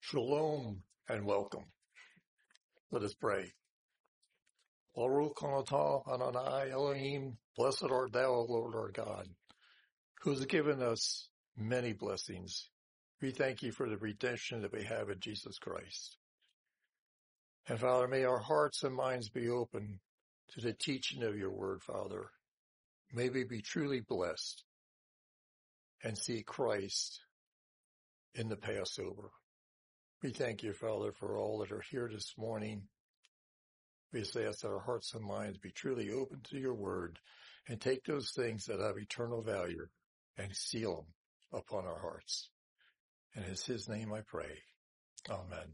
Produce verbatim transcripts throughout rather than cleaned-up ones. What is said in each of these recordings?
Shalom and welcome. Let us pray. Baruch atah Adonai Elohim, blessed art thou, O Lord our God, who has given us many blessings. We thank you for the redemption that we have in Jesus Christ. And Father, may our hearts and minds be open to the teaching of your word, Father. May we be truly blessed and see Christ in the Passover. We thank you, Father, for all that are here this morning. We just ask that our hearts and minds be truly open to your word and take those things that have eternal value and seal them upon our hearts. And in his name I pray. Amen.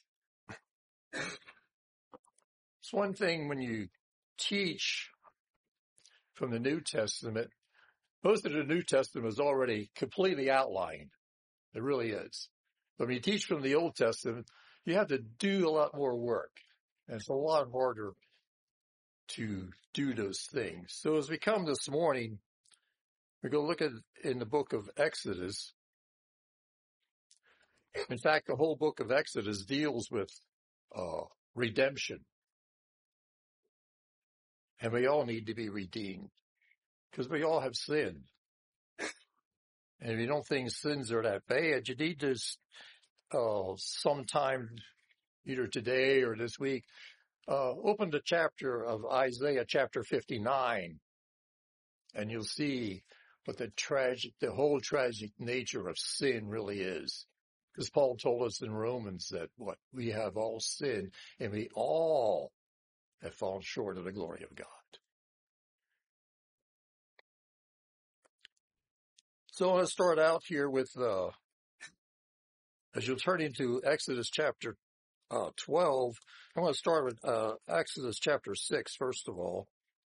It's one thing when you teach from the New Testament, most of the New Testament is already completely outlined. It really is. But when you teach from the Old Testament, you have to do a lot more work. And it's a lot harder to do those things. So as we come this morning, we're going to look at in the book of Exodus. In fact, the whole book of Exodus deals with uh, redemption. And we all need to be redeemed because we all have sinned. And if you don't think sins are that bad, you need to uh, sometime, either today or this week, uh, open the chapter of Isaiah, chapter fifty-nine, and you'll see what the tragic, the whole tragic nature of sin really is. Because Paul told us in Romans that what we have all sinned, and we all have fallen short of the glory of God. So I want to start out here with, uh, as you'll turn into Exodus chapter uh, twelve, I want to start with uh, Exodus chapter six, first of all.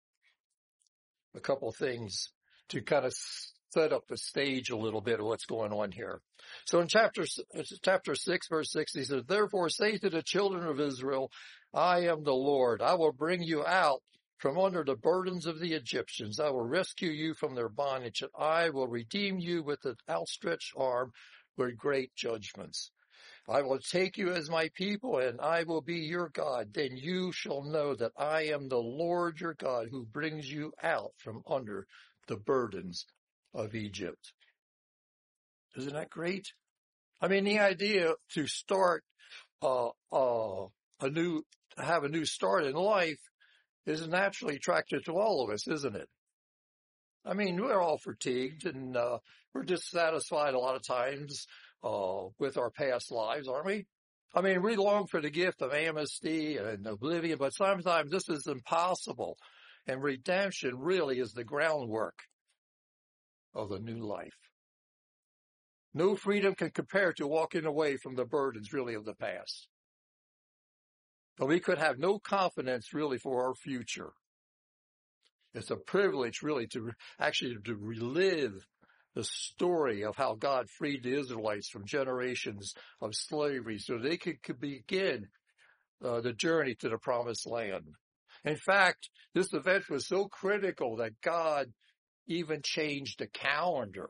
A couple of things to kind of set up the stage a little bit of what's going on here. So in chapter chapter six, verse six, he says, "Therefore say to the children of Israel, I am the Lord. I will bring you out from under the burdens of the Egyptians. I will rescue you from their bondage, and I will redeem you with an outstretched arm with great judgments. I will take you as my people, and I will be your God. Then you shall know that I am the Lord your God, who brings you out from under the burdens of Egypt." Isn't that great? I mean, the idea to start uh, uh, a new, have a new start in life is naturally attractive to all of us, isn't it? I mean, we're all fatigued and uh, we're dissatisfied a lot of times uh, with our past lives, aren't we? I mean, we long for the gift of amnesty and oblivion, but sometimes this is impossible. And redemption really is the groundwork of a new life. No freedom can compare to walking away from the burdens really of the past. But we could have no confidence really for our future. It's a privilege really to actually to relive the story of how God freed the Israelites from generations of slavery so they could, could begin uh, the journey to the promised land. In fact, this event was so critical that God even changed the calendar,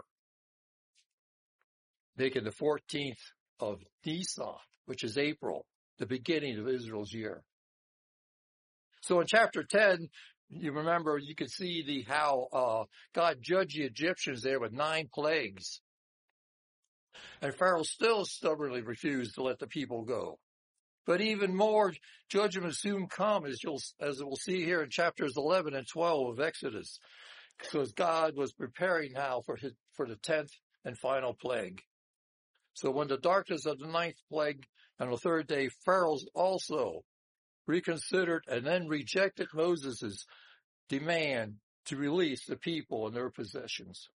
making the fourteenth of Nisan, which is April, the beginning of Israel's year. So in chapter ten, you remember, you could see the how uh, God judged the Egyptians there with nine plagues. And Pharaoh still stubbornly refused to let the people go. But even more judgment soon come, as you'll as we'll see here in chapters eleven and twelve of Exodus, because God was preparing now for his for the tenth and final plague. So when the darkness of the ninth plague on the third day, Pharaoh also reconsidered and then rejected Moses' demand to release the people and their possessions.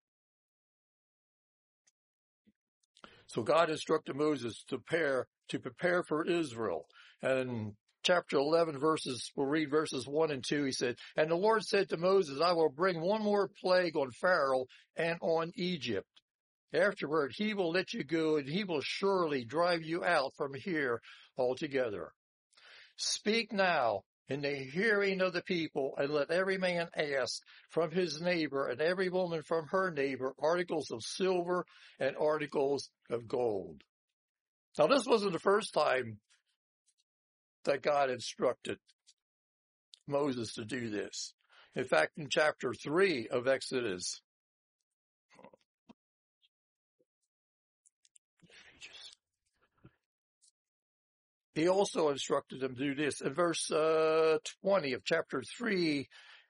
So God instructed Moses to prepare, to prepare for Israel. And chapter eleven verses, we'll read verses one and two. He said, "And the Lord said to Moses, I will bring one more plague on Pharaoh and on Egypt. Afterward, he will let you go, and he will surely drive you out from here altogether. Speak now in the hearing of the people, and let every man ask from his neighbor and every woman from her neighbor articles of silver and articles of gold." Now, this wasn't the first time that God instructed Moses to do this. In fact, in chapter three of Exodus, he also instructed him to do this. In verse uh, twenty of chapter three,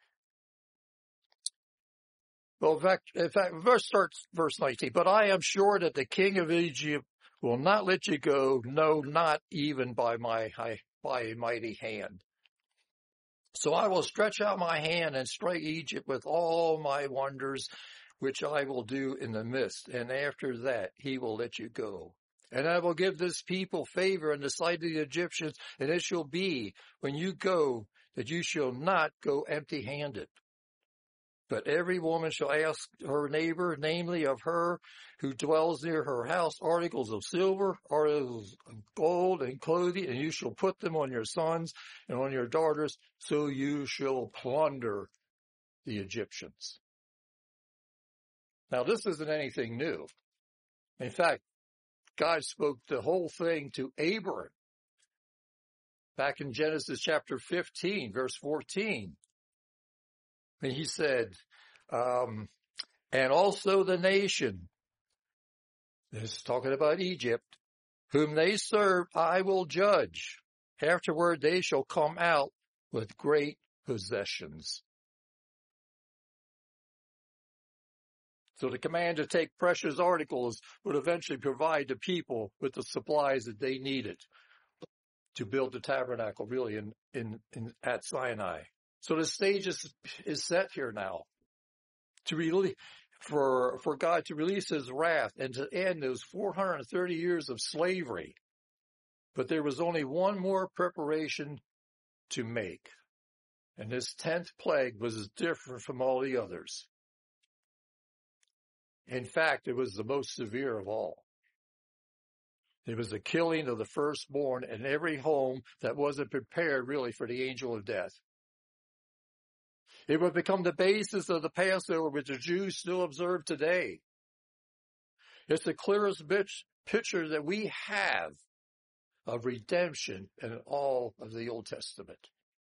well, in fact, in fact, verse starts verse nineteen. But I am sure that the king of Egypt will not let you go, no, not even by my by a mighty hand. So I will stretch out my hand and strike Egypt with all my wonders, which I will do in the midst. And after that, he will let you go. And I will give this people favor in the sight of the Egyptians, and it shall be when you go that you shall not go empty-handed. But every woman shall ask her neighbor, namely of her who dwells near her house, articles of silver, articles of gold, and clothing, and you shall put them on your sons and on your daughters, so you shall plunder the Egyptians. Now, this isn't anything new. In fact, God spoke the whole thing to Abraham back in Genesis chapter fifteen, verse fourteen. And he said, um, and also the nation, this is talking about Egypt, whom they serve, I will judge. Afterward, they shall come out with great possessions. So the command to take precious articles would eventually provide the people with the supplies that they needed to build the tabernacle, really, in, in, in at Sinai. So the stage is, is set here now to really, for, for God to release his wrath and to end those four hundred thirty years of slavery. But there was only one more preparation to make. And this tenth plague was different from all the others. In fact, it was the most severe of all. It was the killing of the firstborn in every home that wasn't prepared really for the angel of death. It would become the basis of the Passover, which the Jews still observe today. It's the clearest picture that we have of redemption in all of the Old Testament.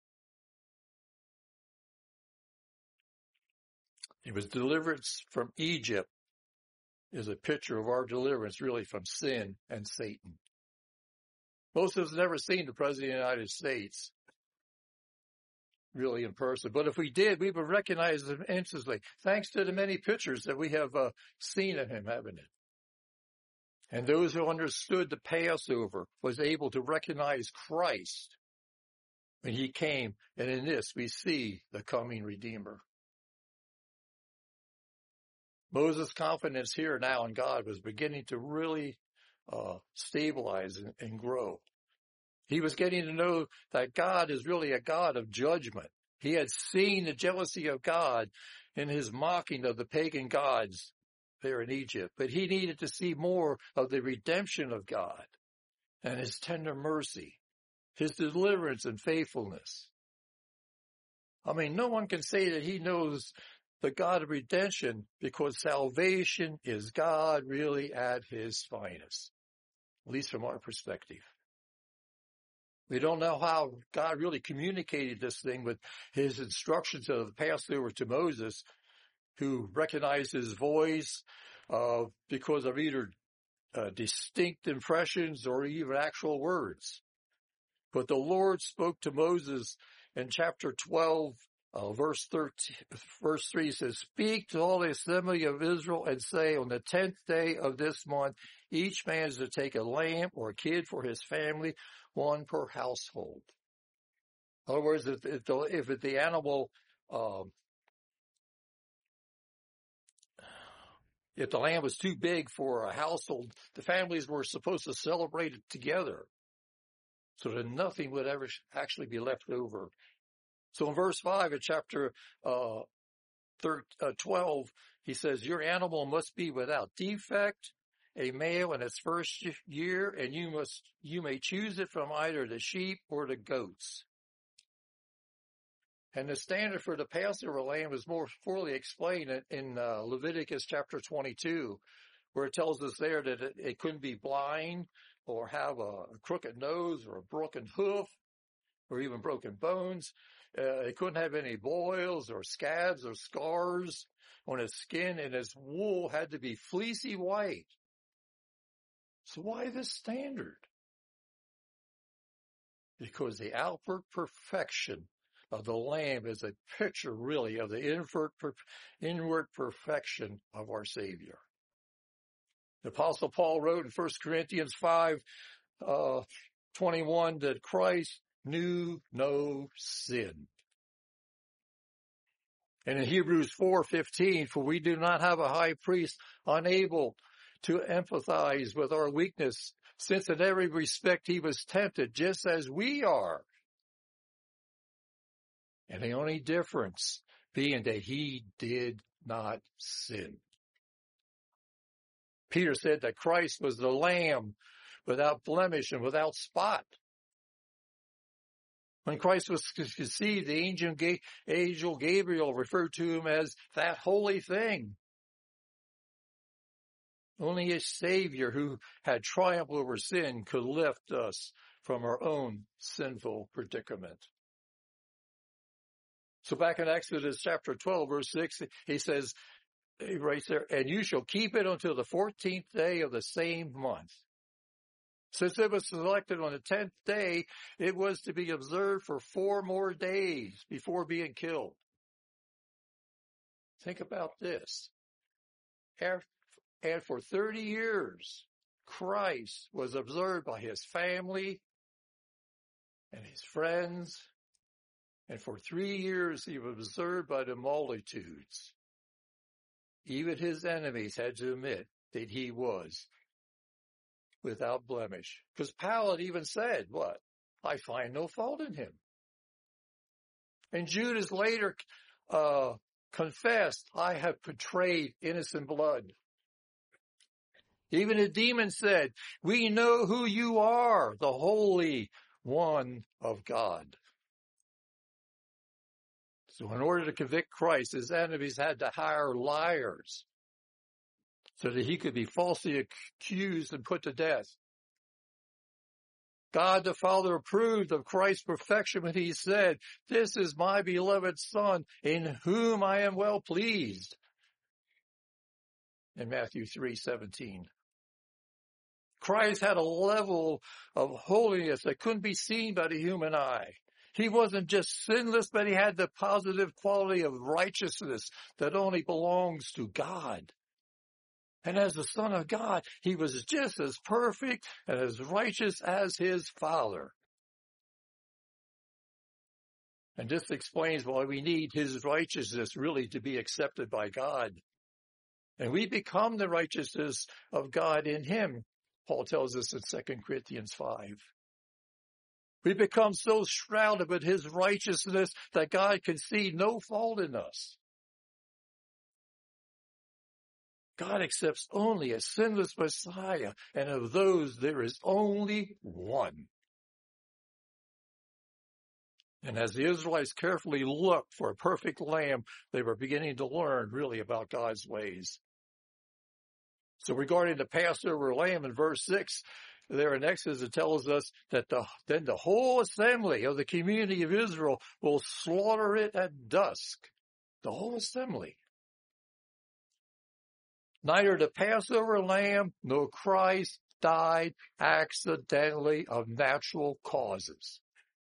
It was deliverance from Egypt is a picture of our deliverance really from sin and Satan. Most of us have never seen the President of the United States really in person. But if we did, we would recognize him instantly, thanks to the many pictures that we have uh, seen of him, haven't it? And those who understood the Passover was able to recognize Christ when he came. And in this, we see the coming Redeemer. Moses' confidence here now in God was beginning to really uh, stabilize and, and grow. He was getting to know that God is really a God of judgment. He had seen the jealousy of God in his mocking of the pagan gods there in Egypt, but he needed to see more of the redemption of God and his tender mercy, his deliverance and faithfulness. I mean, no one can say that he knows the God of redemption because salvation is God really at his finest, at least from our perspective. We don't know how God really communicated this thing with his instructions of the Passover to Moses, who recognized his voice uh, because of either uh, distinct impressions or even actual words. But the Lord spoke to Moses in chapter twelve, uh, verse thirteen, verse three says, "Speak to all the assembly of Israel and say, on the tenth day of this month, each man is to take a lamb or a kid for his family, one per household." In other words, if, if, the, if the animal, um, if the lamb was too big for a household, the families were supposed to celebrate it together so that nothing would ever actually be left over. So in verse five of chapter uh, twelve, he says, "Your animal must be without defect, a male in its first year, and you must you may choose it from either the sheep or the goats." And the standard for the Passover lamb is more fully explained in, in uh, Leviticus chapter twenty-two, where it tells us there that it, it couldn't be blind or have a crooked nose or a broken hoof or even broken bones. Uh, he couldn't have any boils or scabs or scars on his skin, and his wool had to be fleecy white. So why this standard? Because the outward perfection of the Lamb is a picture, really, of the inward, inward perfection of our Savior. The Apostle Paul wrote in First Corinthians five, uh, twenty-one that Christ knew no sin. And in Hebrews four fifteen, for we do not have a high priest unable to empathize with our weakness, since in every respect he was tempted just as we are. And the only difference being that he did not sin. Peter said that Christ was the Lamb without blemish and without spot. When Christ was conceived, the angel, angel Gabriel referred to him as that holy thing. Only a Savior who had triumphed over sin could lift us from our own sinful predicament. So back in Exodus chapter twelve, verse six, he says, he writes there, and you shall keep it until the fourteenth day of the same month. Since it was selected on the tenth day, it was to be observed for four more days before being killed. Think about this. And for thirty years, Christ was observed by his family and his friends. And for three years, he was observed by the multitudes. Even his enemies had to admit that he was without blemish. Because Pilate even said, what? I find no fault in him. And Judas later uh, confessed, I have betrayed innocent blood. Even the demon said, we know who you are, the Holy One of God. So in order to convict Christ, his enemies had to hire liars so that he could be falsely accused and put to death. God the Father approved of Christ's perfection when he said, this is my beloved Son, in whom I am well pleased. In Matthew three seventeen. Christ had a level of holiness that couldn't be seen by the human eye. He wasn't just sinless, but he had the positive quality of righteousness that only belongs to God. And as the Son of God, he was just as perfect and as righteous as his Father. And this explains why we need his righteousness really to be accepted by God. And we become the righteousness of God in him, Paul tells us in Second Corinthians five. We become so shrouded with his righteousness that God can see no fault in us. God accepts only a sinless Messiah, and of those there is only one. And as the Israelites carefully looked for a perfect lamb, they were beginning to learn really about God's ways. So regarding the Passover lamb in verse six, there in Exodus, it tells us that the, then the whole assembly of the community of Israel will slaughter it at dusk. The whole assembly. Neither the Passover lamb nor Christ died accidentally of natural causes.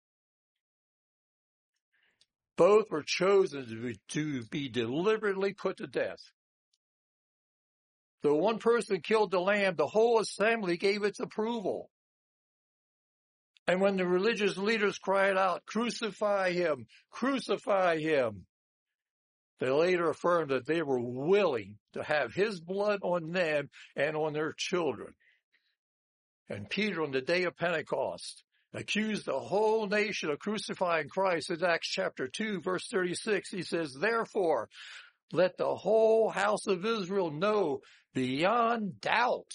Both were chosen to be, to be deliberately put to death. Though one person killed the lamb, the whole assembly gave its approval. And when the religious leaders cried out, crucify him, crucify him, they later affirmed that they were willing to have his blood on them and on their children. And Peter, on the day of Pentecost, accused the whole nation of crucifying Christ. In Acts chapter two, verse thirty-six, he says, therefore, let the whole house of Israel know beyond doubt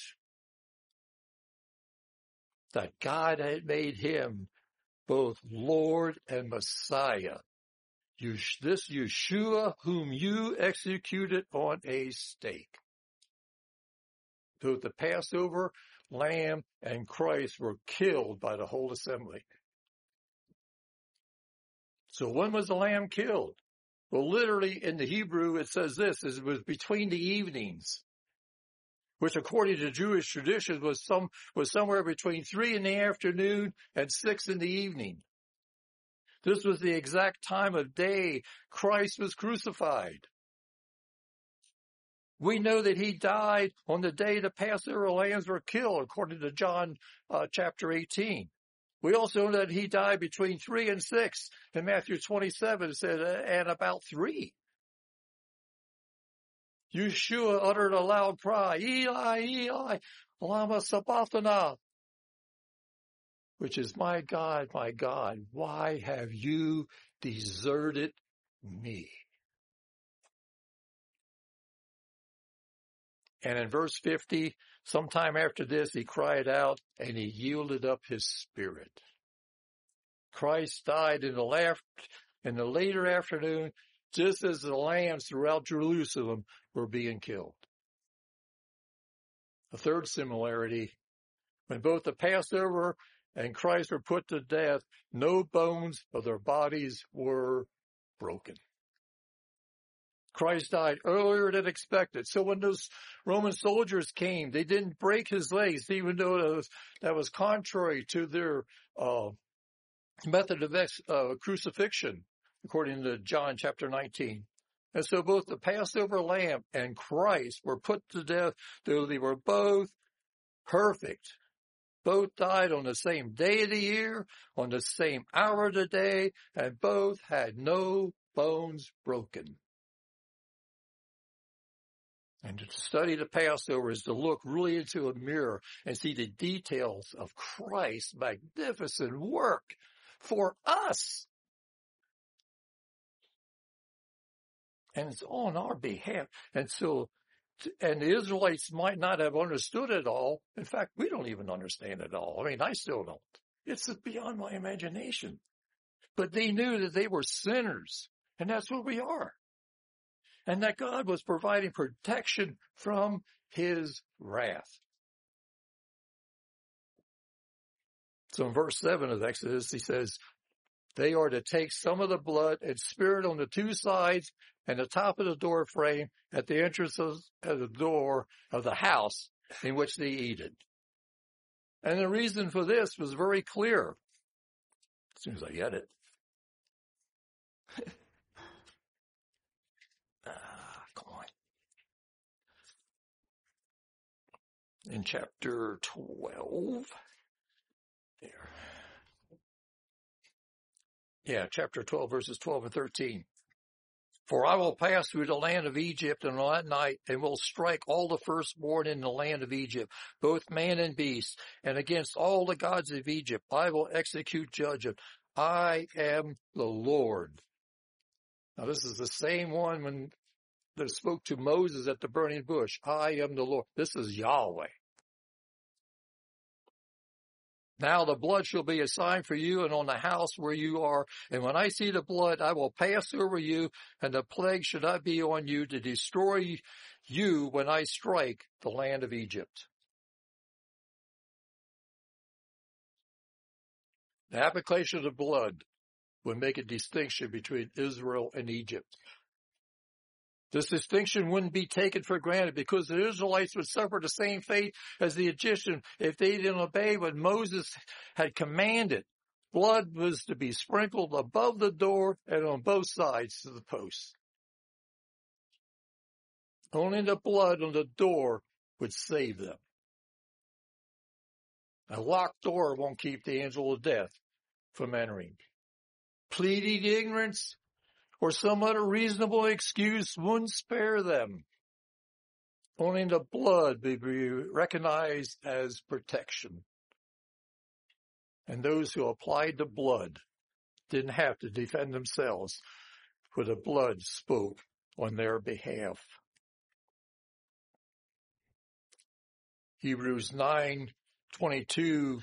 that God had made him both Lord and Messiah. This Yeshua whom you executed on a stake. Both the Passover lamb and Christ were killed by the whole assembly. So when was the lamb killed? Well, literally in the Hebrew, it says this, it was between the evenings, which according to Jewish traditions was some, was somewhere between three in the afternoon and six in the evening. This was the exact time of day Christ was crucified. We know that he died on the day the Passover lambs were killed, according to John uh, chapter eighteen. We also know that he died between three and six. In Matthew twenty-seven, it said, and about three. Yeshua uttered a loud cry, Eli, Eli, lama sabachthani, which is, my God, my God, why have you deserted me? And in verse fifty, sometime after this, he cried out and he yielded up his spirit. Christ died in the, last, in the later afternoon, just as the lambs throughout Jerusalem were being killed. A third similarity, when both the Passover and Christ were put to death, no bones of their bodies were broken. Christ died earlier than expected. So when those Roman soldiers came, they didn't break his legs, even though that was, that was contrary to their uh, method of ex, uh, crucifixion, according to John chapter nineteen. And so both the Passover lamb and Christ were put to death, though they were both perfect. Both died on the same day of the year, on the same hour of the day, and both had no bones broken. And to study the Passover is to look really into a mirror and see the details of Christ's magnificent work for us. And it's on our behalf. And so, and the Israelites might not have understood it all. In fact, we don't even understand it all. I mean, I still don't. It's beyond my imagination. But they knew that they were sinners, and that's what we are. And that God was providing protection from his wrath. So in verse seven of Exodus, he says, they are to take some of the blood and smear it on the two sides and the top of the door frame at the entrance of the door of the house in which they eat it. And the reason for this was very clear. As soon as I get it. In chapter twelve, there. Yeah, chapter twelve, verses twelve and thirteen. For I will pass through the land of Egypt and on that night, and will strike all the firstborn in the land of Egypt, both man and beast, and against all the gods of Egypt I will execute judgment. I am the Lord. Now this is the same one when that spoke to Moses at the burning bush. I am the Lord. This is Yahweh. Now the blood shall be a sign for you and on the house where you are. And when I see the blood, I will pass over you, and the plague should not be on you to destroy you when I strike the land of Egypt. The application of the blood would make a distinction between Israel and Egypt. This distinction wouldn't be taken for granted because the Israelites would suffer the same fate as the Egyptians if they didn't obey what Moses had commanded. Blood was to be sprinkled above the door and on both sides of the posts. Only the blood on the door would save them. A locked door won't keep the angel of death from entering. Pleading ignorance or some other reasonable excuse wouldn't spare them. Only the blood would be recognized as protection. And those who applied the blood didn't have to defend themselves, for the blood spoke on their behalf. Hebrews nine twenty-two.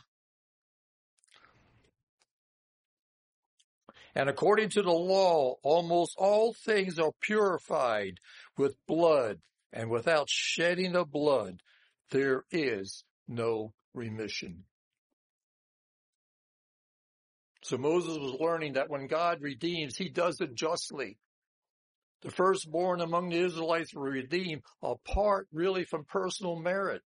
And according to the law, almost all things are purified with blood, and without shedding of blood, there is no remission. So Moses was learning that when God redeems, he does it justly. The firstborn among the Israelites were redeemed apart really from personal merit.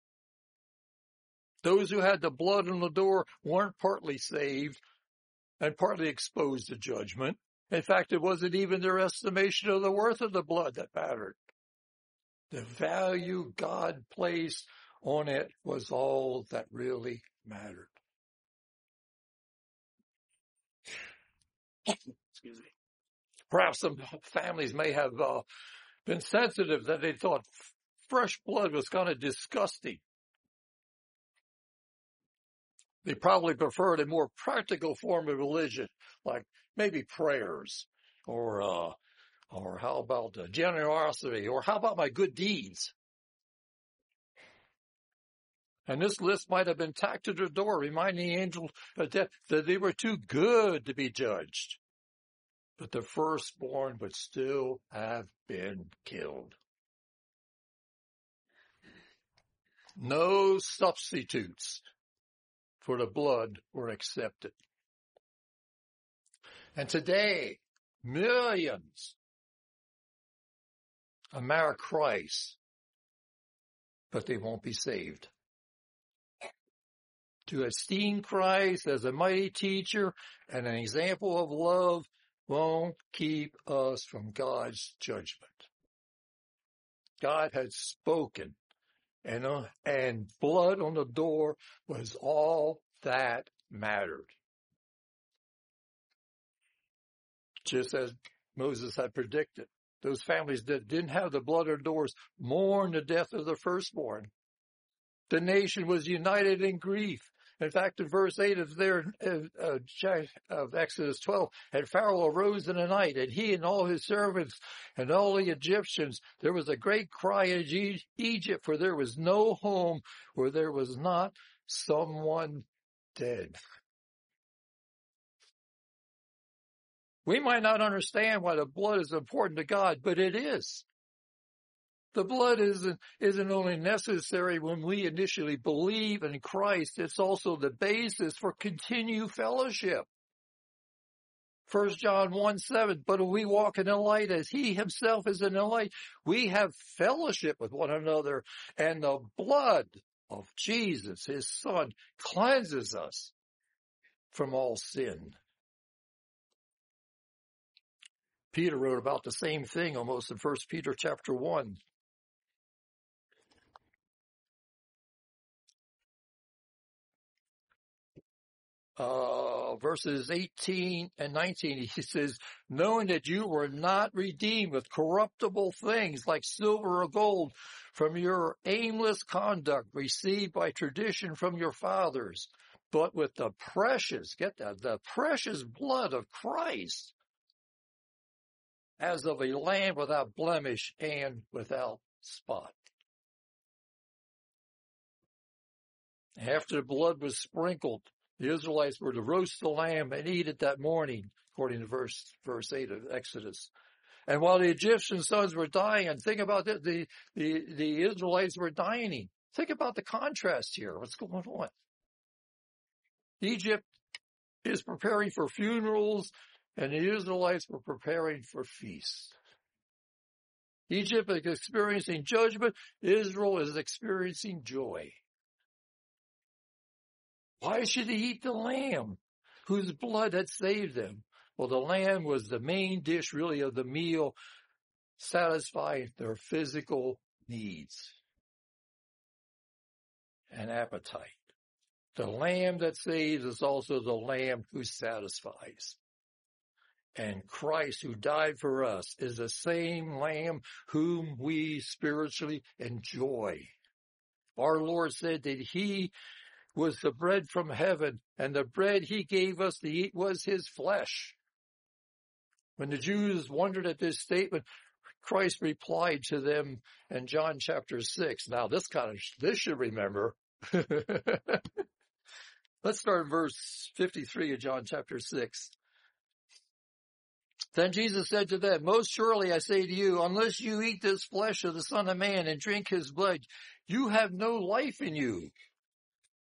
Those who had the blood on the door weren't partly saved and partly exposed to judgment. In fact, it wasn't even their estimation of the worth of the blood that mattered. The value God placed on it was all that really mattered. Excuse me. Perhaps some families may have uh, been sensitive that they thought fresh blood was kind of disgusting. They probably preferred a more practical form of religion, like maybe prayers, or uh, or how about uh, generosity, or how about my good deeds? And this list might have been tacked to their door, reminding the angel of death that they were too good to be judged. But the firstborn would still have been killed. No substitutes for the blood were accepted. And today, millions admire Christ, but they won't be saved. To esteem Christ as a mighty teacher and an example of love won't keep us from God's judgment. God had spoken, and, uh, and blood on the door was all that mattered. Just as Moses had predicted, those families that didn't have the blood on doors mourned the death of the firstborn. The nation was united in grief. In fact, in verse eight of their uh, of Exodus twelve, and Pharaoh arose in the night, and he and all his servants and all the Egyptians, there was a great cry in Egypt, for there was no home where there was not someone dead. We might not understand why the blood is important to God, but it is. The blood isn't, isn't only necessary when we initially believe in Christ, it's also the basis for continued fellowship. First John one seven, but if we walk in the light as he himself is in the light, we have fellowship with one another, and the blood of Jesus, his son, cleanses us from all sin. Peter wrote about the same thing almost in First Peter chapter one. Uh, verses eighteen and nineteen, he says, knowing that you were not redeemed with corruptible things like silver or gold from your aimless conduct received by tradition from your fathers, but with the precious, get that, the precious blood of Christ, as of a lamb without blemish and without spot. After the blood was sprinkled, the Israelites were to roast the lamb and eat it that morning, according to verse verse eight of Exodus. And while the Egyptian sons were dying, and think about it, the, the, the Israelites were dying. Think about the contrast here. What's going on? Egypt is preparing for funerals, and the Israelites were preparing for feasts. Egypt is experiencing judgment. Israel is experiencing joy. Why should they eat the lamb whose blood had saved them? Well, the lamb was the main dish, really, of the meal, satisfying their physical needs and appetite. The lamb that saves is also the lamb who satisfies. And Christ, who died for us, is the same lamb whom we spiritually enjoy. Our Lord said that he was the bread from heaven, and the bread he gave us to eat was his flesh. When the Jews wondered at this statement, Christ replied to them in John chapter six. Now, this kind of, this should remember. Let's start in verse fifty-three of John chapter six. Then Jesus said to them, most surely I say to you, unless you eat this flesh of the Son of Man and drink his blood, you have no life in you.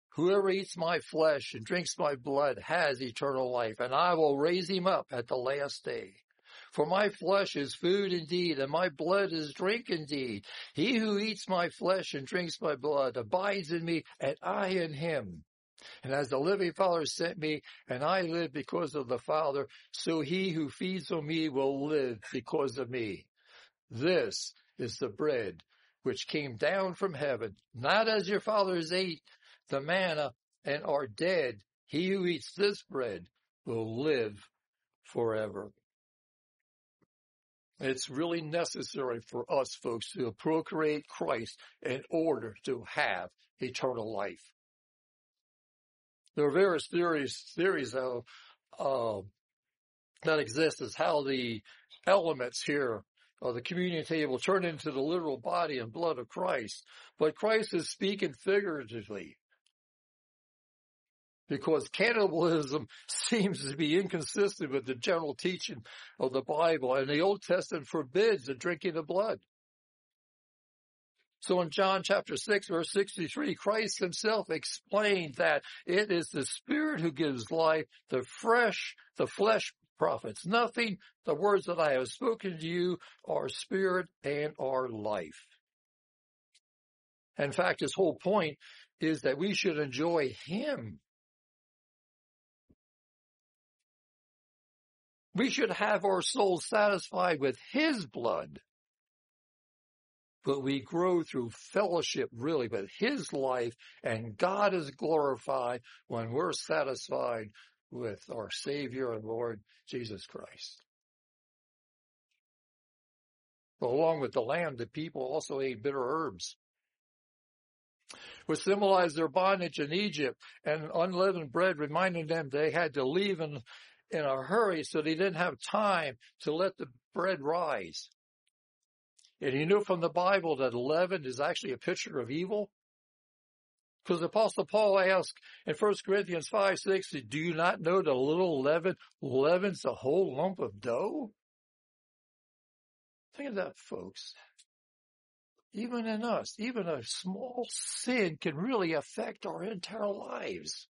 Whoever eats my flesh and drinks my blood has eternal life, and I will raise him up at the last day. For my flesh is food indeed, and my blood is drink indeed. He who eats my flesh and drinks my blood abides in me, and I in him. And as the living Father sent me, and I live because of the Father, so he who feeds on me will live because of me. This is the bread which came down from heaven, not as your fathers ate the manna and are dead. He who eats this bread will live forever. It's really necessary for us, folks, to procreate Christ in order to have eternal life. There are various theories, theories of, uh, that exist as how the elements here of the communion table turn into the literal body and blood of Christ. But Christ is speaking figuratively, because cannibalism seems to be inconsistent with the general teaching of the Bible, and the Old Testament forbids the drinking of blood. So in John chapter six, verse sixty-three, Christ himself explained that it is the Spirit who gives life, the fresh, the flesh profits nothing. The words that I have spoken to you are spirit and are life. In fact, his whole point is that we should enjoy him. We should have our souls satisfied with his blood. But we grow through fellowship really with his life, and God is glorified when we're satisfied with our Savior and Lord Jesus Christ. But along with the lamb, the people also ate bitter herbs, which symbolized their bondage in Egypt, and unleavened bread reminding them they had to leave in, in a hurry, so they didn't have time to let the bread rise. And you know from the Bible that leaven is actually a picture of evil? Because the Apostle Paul asked in First Corinthians five six, do you not know that a little leaven leavens a whole lump of dough? Think of that, folks. Even in us, even a small sin can really affect our entire lives.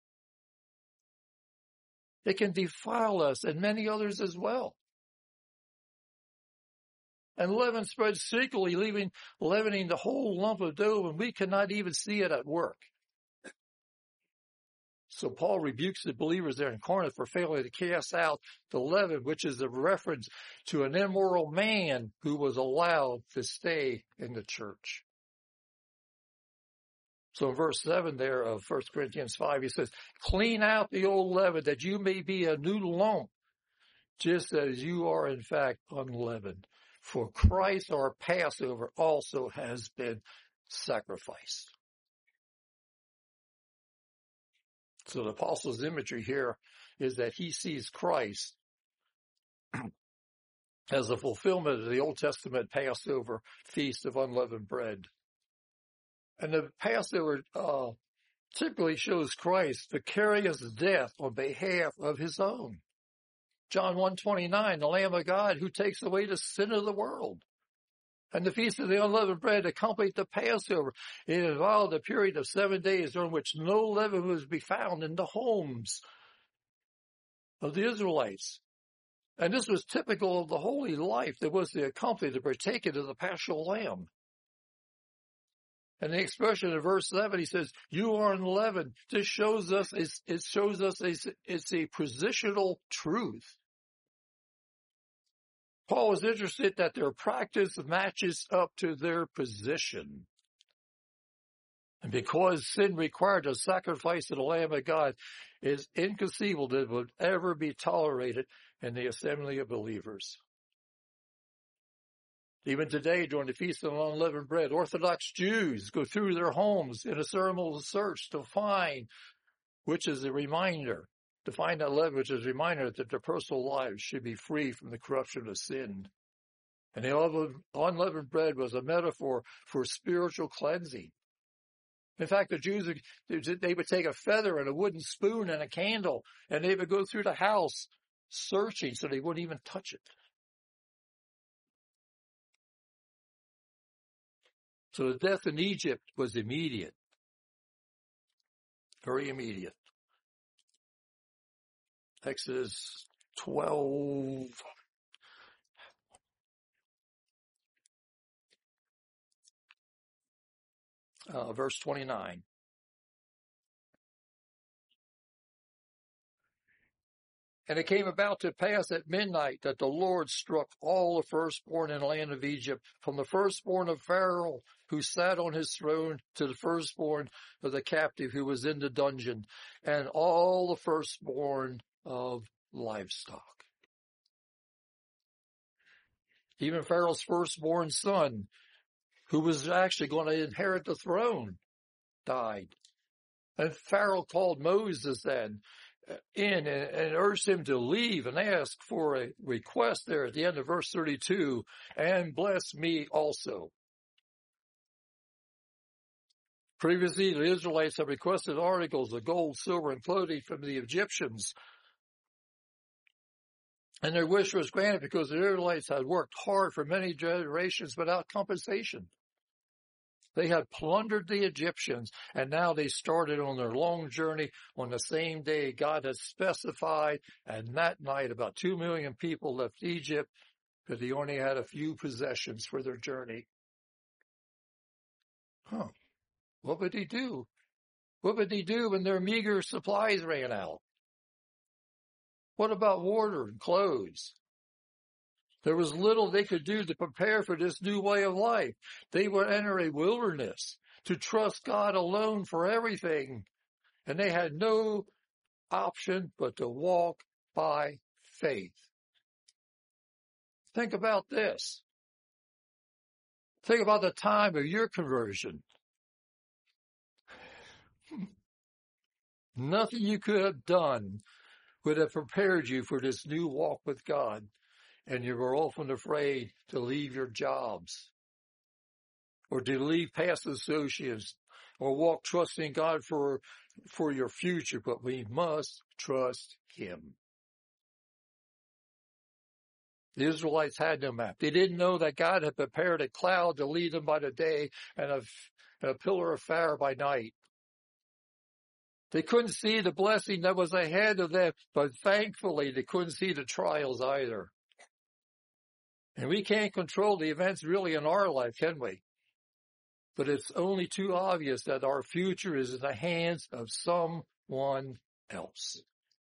It can defile us and many others as well. And leaven spreads secretly, leaving leavening the whole lump of dough, and we cannot even see it at work. So Paul rebukes the believers there in Corinth for failing to cast out the leaven, which is a reference to an immoral man who was allowed to stay in the church. So in verse seven there of First Corinthians five, he says, clean out the old leaven that you may be a new lump, just as you are in fact unleavened. For Christ, our Passover, also has been sacrificed. So the apostle's imagery here is that he sees Christ as a fulfillment of the Old Testament Passover feast of unleavened bread. And the Passover uh, typically shows Christ vicarious death on behalf of his own. John one twenty-nine, the Lamb of God who takes away the sin of the world. And the Feast of the Unleavened Bread accompanied the Passover. It involved a period of seven days during which no leaven was to be found in the homes of the Israelites. And this was typical of the holy life that was to accompany the partaking of the Paschal Lamb. And the expression in verse seven, he says, you are unleavened. This shows us, it shows us it's, it's a positional truth. Paul was interested that their practice matches up to their position. And because sin required a sacrifice of the Lamb of God, it is inconceivable that it would ever be tolerated in the assembly of believers. Even today, during the Feast of Unleavened Bread, Orthodox Jews go through their homes in a ceremonial search to find, which is a reminder, to find that leaven, which is a reminder that their personal lives should be free from the corruption of sin. And the unleavened bread was a metaphor for spiritual cleansing. In fact, the Jews, they would take a feather and a wooden spoon and a candle, and they would go through the house searching so they wouldn't even touch it. So the death in Egypt was immediate. Very immediate. Exodus twelve. Uh, verse twenty-nine. And it came about to pass at midnight that the Lord struck all the firstborn in the land of Egypt, from the firstborn of Pharaoh, who sat on his throne, to the firstborn of the captive who was in the dungeon, and all the firstborn of livestock. Even Pharaoh's firstborn son, who was actually going to inherit the throne, died. And Pharaoh called Moses then in and, and urged him to leave and ask for a request there at the end of verse thirty-two, and bless me also. Previously, the Israelites had requested articles of gold, silver, and clothing from the Egyptians. And their wish was granted because the Israelites had worked hard for many generations without compensation. They had plundered the Egyptians, and now they started on their long journey on the same day God had specified. And that night, about two million people left Egypt because they only had a few possessions for their journey. Huh. What would they do? What would they do when their meager supplies ran out? What about water and clothes? There was little they could do to prepare for this new way of life. They would enter a wilderness to trust God alone for everything. And they had no option but to walk by faith. Think about this. Think about the time of your conversion. Nothing you could have done would have prepared you for this new walk with God. And you were often afraid to leave your jobs or to leave past associates or walk trusting God for, for your future. But we must trust Him. The Israelites had no map. They didn't know that God had prepared a cloud to lead them by the day and a, and a pillar of fire by night. They couldn't see the blessing that was ahead of them, but thankfully they couldn't see the trials either. And we can't control the events really in our life, can we? But it's only too obvious that our future is in the hands of someone else.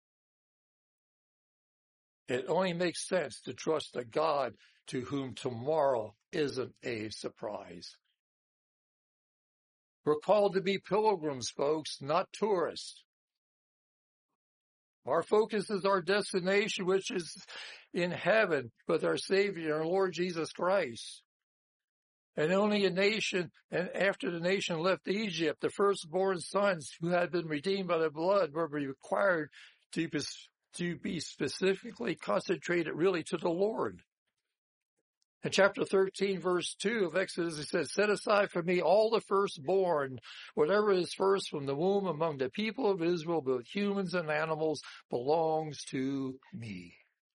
It only makes sense to trust a God to whom tomorrow isn't a surprise. We're called to be pilgrims, folks, not tourists. Our focus is our destination, which is in heaven with our Savior, our Lord Jesus Christ. And only a nation, and after the nation left Egypt, the firstborn sons who had been redeemed by the blood were required to be, to be specifically concentrated really to the Lord. In chapter thirteen, verse two of Exodus, it says, set aside for me all the firstborn, whatever is first from the womb among the people of Israel, both humans and animals, belongs to me.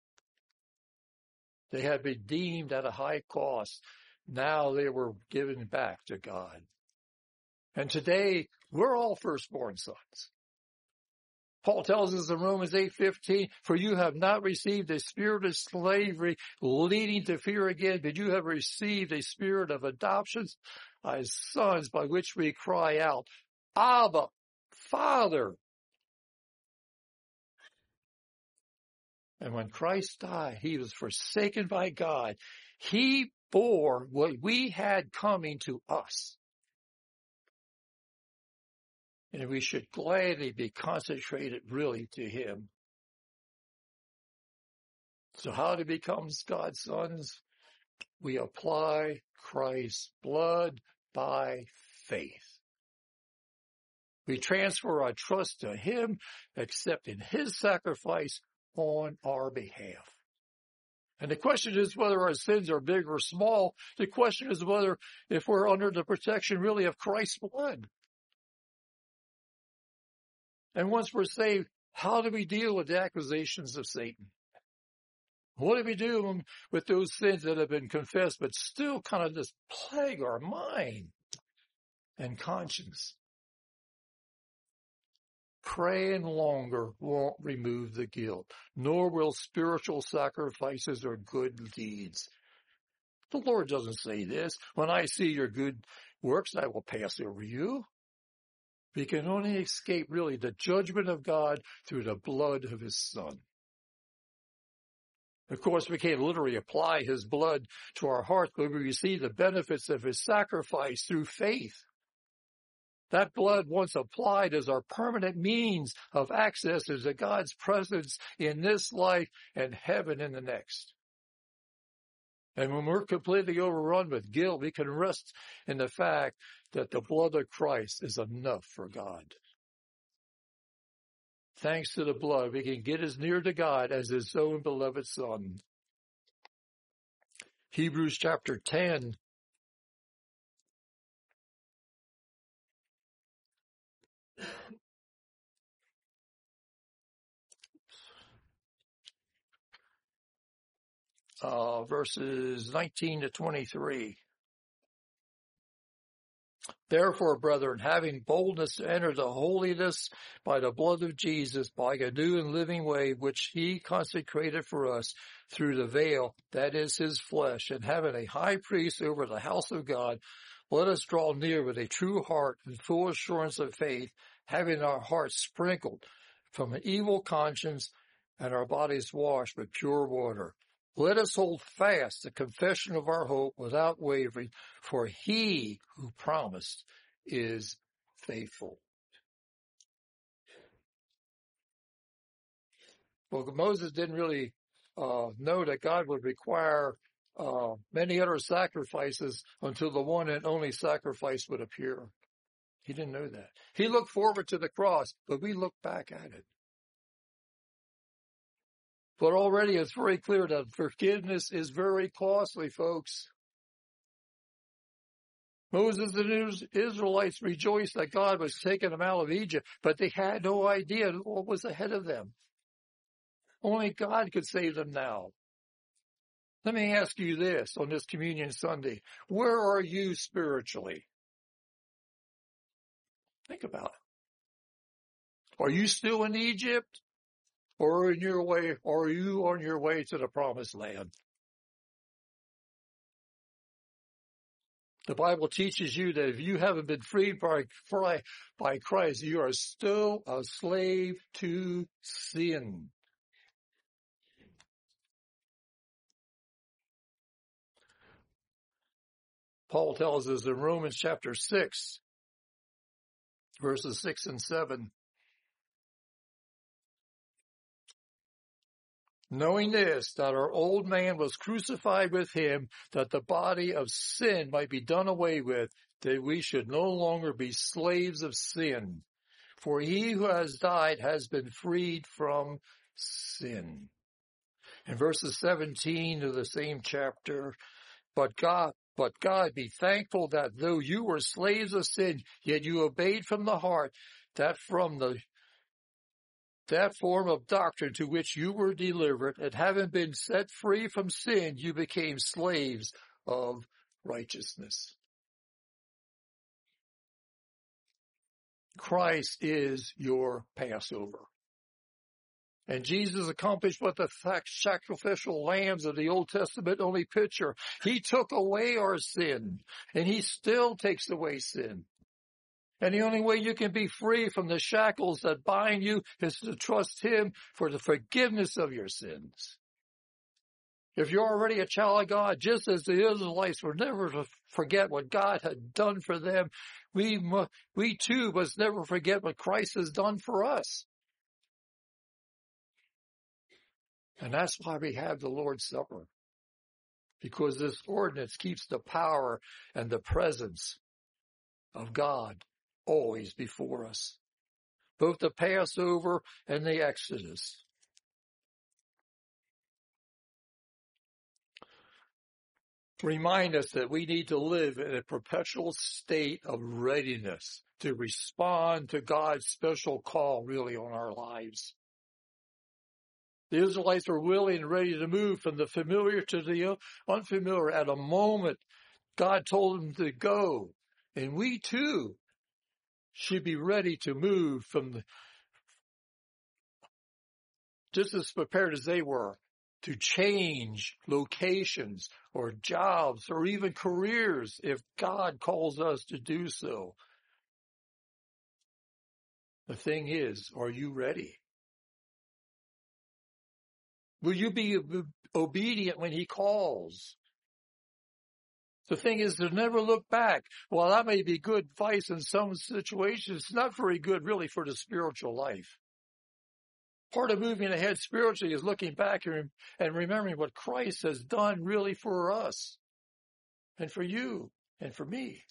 They had been redeemed at a high cost. Now they were given back to God. And today, we're all firstborn sons. Paul tells us in Romans eight fifteen, for you have not received a spirit of slavery leading to fear again, but you have received a spirit of adoption as sons, by which we cry out, Abba, Father. And when Christ died, he was forsaken by God. He bore what we had coming to us. And we should gladly be concentrated really to him. So how to become God's sons? We apply Christ's blood by faith. We transfer our trust to him, accepting his sacrifice on our behalf. And the question is whether our sins are big or small. The question is whether if we're under the protection really of Christ's blood. And once we're saved, how do we deal with the accusations of Satan? What do we do with those sins that have been confessed but still kind of just plague our mind and conscience? praying longer won't remove the guilt, nor will spiritual sacrifices or good deeds. The Lord doesn't say this. When I see your good works, I will pass over you. We can only escape, really, the judgment of God through the blood of his Son. Of course, we can't literally apply his blood to our hearts, but we receive the benefits of his sacrifice through faith. That blood, once applied, is our permanent means of access to God's presence in this life and heaven in the next. And when we're completely overrun with guilt, we can rest in the fact that the blood of Christ is enough for God. Thanks to the blood, we can get as near to God as his own beloved Son. Hebrews chapter ten. Uh, verses nineteen to twenty-three. Therefore, brethren, having boldness to enter the holiness by the blood of Jesus, by a new and living way, which he consecrated for us through the veil, that is his flesh, and having a high priest over the house of God, let us draw near with a true heart and full assurance of faith, having our hearts sprinkled from an evil conscience and our bodies washed with pure water. Let us hold fast the confession of our hope without wavering, for he who promised is faithful. Well, Moses didn't really uh, know that God would require uh, many other sacrifices until the one and only sacrifice would appear. He didn't know that. He looked forward to the cross, but we look back at it. But already it's very clear that forgiveness is very costly, folks. Moses and his Israelites rejoiced that God was taking them out of Egypt, but they had no idea what was ahead of them. Only God could save them now. Let me ask you this on this Communion Sunday. Where are you spiritually? Think about it. Are you still in Egypt? Or in your way, or are you on your way to the promised land? The Bible teaches you that if you haven't been freed by, by Christ, you are still a slave to sin. Paul tells us in Romans chapter six, verses six and seven, knowing this, that our old man was crucified with him, that the body of sin might be done away with, that we should no longer be slaves of sin. For he who has died has been freed from sin. In verses seventeen of the same chapter, but God, but God be thankful that though you were slaves of sin, yet you obeyed from the heart that from the that form of doctrine to which you were delivered, and having been set free from sin, you became slaves of righteousness. Christ is your Passover. And Jesus accomplished what the sacrificial lambs of the Old Testament only picture. He took away our sin, and he still takes away sin. And the only way you can be free from the shackles that bind you is to trust him for the forgiveness of your sins. If you're already a child of God, just as the Israelites were never to forget what God had done for them, we, mu- we too must never forget what Christ has done for us. And that's why we have the Lord's Supper. Because this ordinance keeps the power and the presence of God always before us. Both the Passover and the Exodus. Remind us that we need to live in a perpetual state of readiness to respond to God's special call really on our lives. The Israelites were willing and ready to move from the familiar to the unfamiliar at a moment God told them to go. And we too should be ready to move from the, just as prepared as they were to change locations or jobs or even careers if God calls us to do so. The thing is, are you ready? Will you be obedient when he calls? The thing is to never look back. While that may be good advice in some situations, it's not very good really for the spiritual life. Part of moving ahead spiritually is looking back and, and remembering what Christ has done really for us and for you and for me.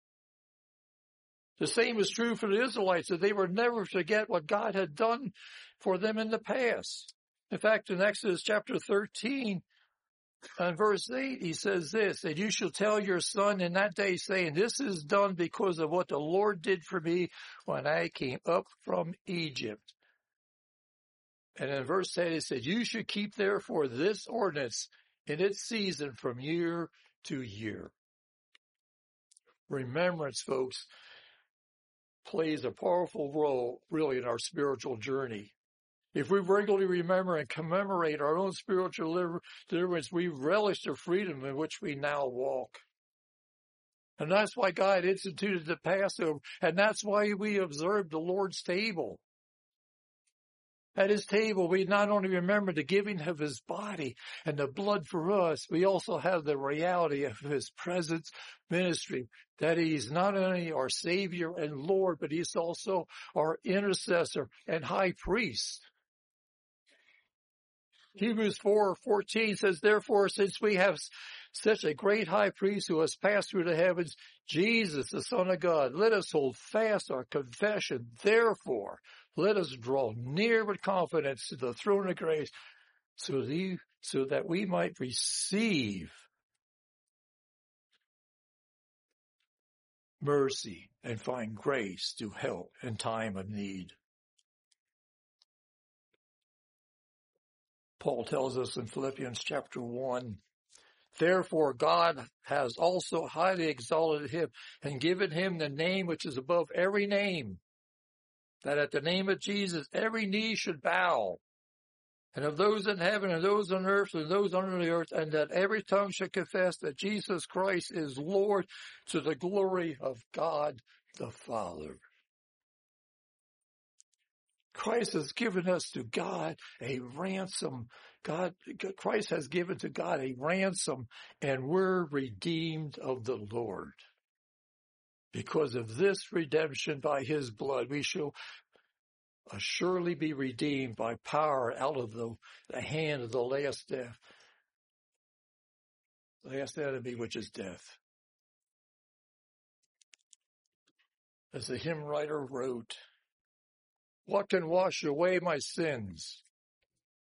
The same is true for the Israelites, that they were never forget what God had done for them in the past. In fact, in Exodus chapter thirteen, and verse eight, he says this, and you shall tell your son in that day, saying, this is done because of what the Lord did for me when I came up from Egypt. And in verse eight, it said, you should keep therefore this ordinance in its season from year to year. Remembrance, folks, plays a powerful role really in our spiritual journey. If we regularly remember and commemorate our own spiritual deliverance, we relish the freedom in which we now walk. And that's why God instituted the Passover, and that's why we observe the Lord's table. At his table, we not only remember the giving of his body and the blood for us, we also have the reality of his presence ministry, that he's not only our Savior and Lord, but he's also our intercessor and high priest. Hebrews four fourteen says, therefore, since we have such a great high priest who has passed through the heavens, Jesus, the Son of God, let us hold fast our confession. Therefore, let us draw near with confidence to the throne of grace so that, he, so that we might receive mercy and find grace to help in time of need. Paul tells us in Philippians chapter one, therefore God has also highly exalted him and given him the name which is above every name, that at the name of Jesus every knee should bow, and of those in heaven and those on earth and those under the earth, and that every tongue should confess that Jesus Christ is Lord, to the glory of God the Father. Christ has given us to God a ransom. God, Christ has given to God a ransom, and we're redeemed of the Lord. Because of this redemption by his blood, we shall surely be redeemed by power out of the, the hand of the last death, last enemy, which is death. As the hymn writer wrote, what can wash away my sins?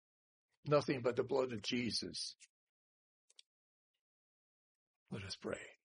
Nothing but the blood of Jesus. Let us pray.